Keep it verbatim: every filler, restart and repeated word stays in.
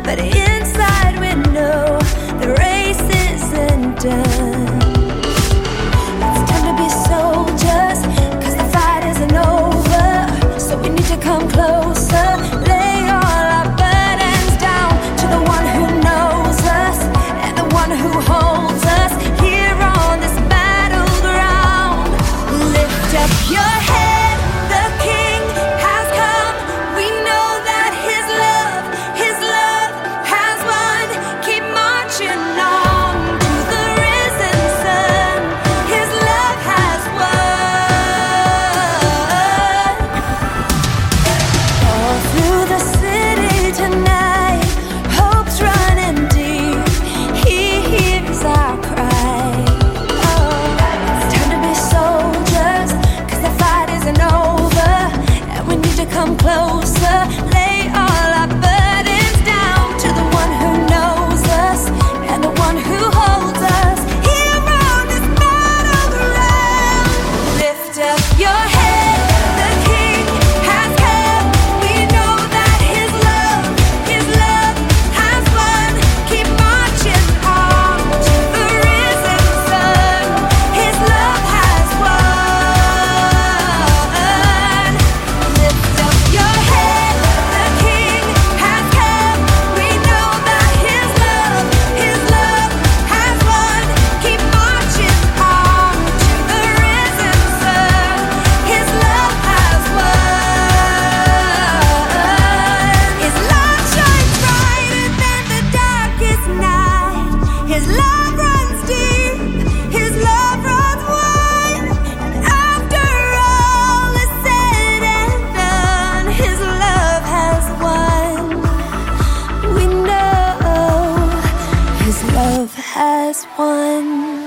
but inside we know the race isn't done. It's time to be soldiers, 'cause the fight isn't over. So we need to come closer, lay all our burdens down to the one who knows us and the one who holds us here on this battleground. Lift up your head, the King has come. We know that his love, his love has won. Keep marching on to the risen sun. His love has won. All through the city tonight, hope's running deep. He hears our cry. Oh, it's time to be soldiers, 'cause the fight isn't over, and we need to come closer, lay all our burdens down to the one who knows us and the one who holds us here on this battleground. Lift up your head, the King has come. We know that his love, his love has won. Keep marching on to the risen sun. His love has won. Lift up your head, the King has come. We know that his love, his love has won. Keep marching on to the risen sun. His love has won. His light shines brighter than the darkest night. His love runs deep, his love runs wide. And after all is said and done, his love has won. We know his love has won.